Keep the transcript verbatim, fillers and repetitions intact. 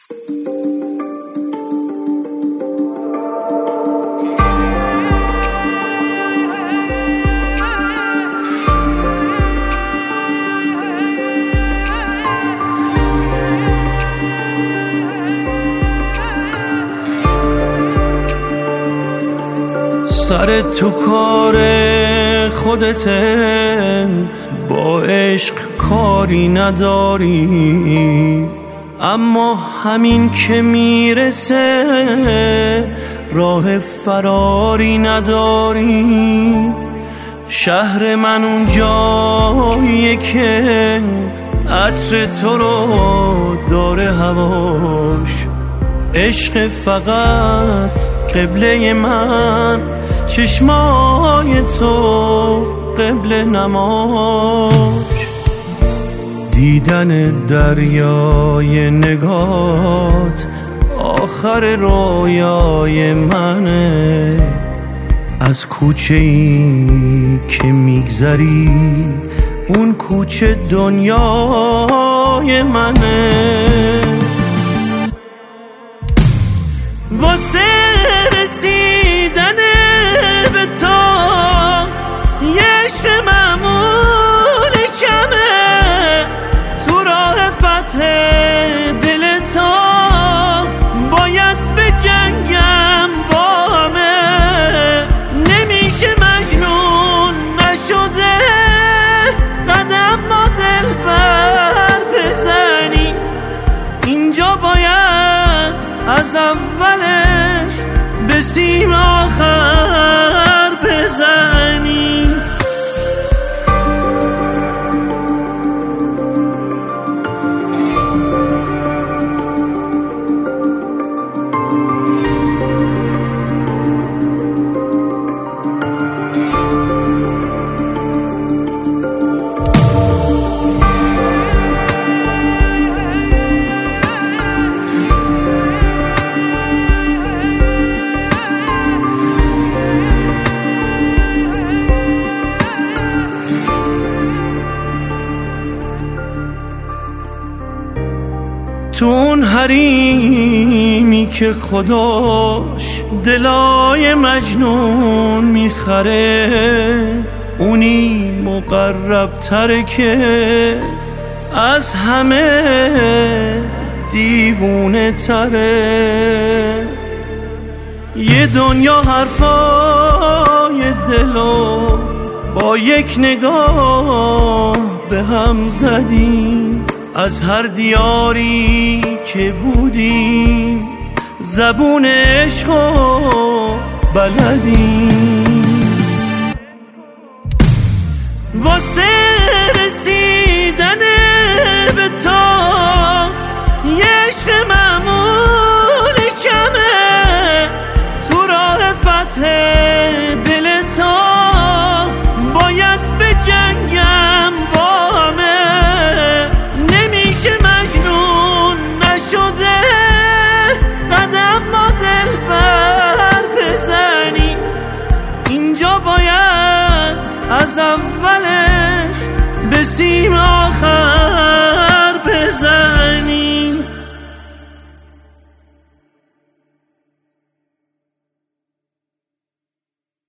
سر تو کار خودته، با عشق کاری نداری، اما همین که میرسه راه فراری نداری. شهر من اون جاییه که عطر تو رو داره هواش، عشق فقط قبله من، چشمای تو قبله نماش. دیدن دریای نگات آخر رویای منه، از کوچه ای که میگذری اون کوچه دنیای منه. واسه رسیدن به تو یه عشق معمول کمه، تو راه فتح دل تو باید به جنگم با همه. نمیشه مجنون نشده قدم ما دل بر بزنی، اینجا باید از اولش به سیم آخر بزنی. تو اون حریمی که خداش دلای مجنون میخره، اونی مقرب تره که از همه دیوونه تره. یه دنیا حرفای دلو با یک نگاه به هم زدیم، از هر دیاری که بودیم زبون عشقو بلدیم. واسه رسیدن به تو یه عشق معمول کمه، تو راه فتح دل تو باید به جنگم با همه. نمیشه مجنون نشده قدم ما دل بر بزنی، اینجا باید از اولش به سیم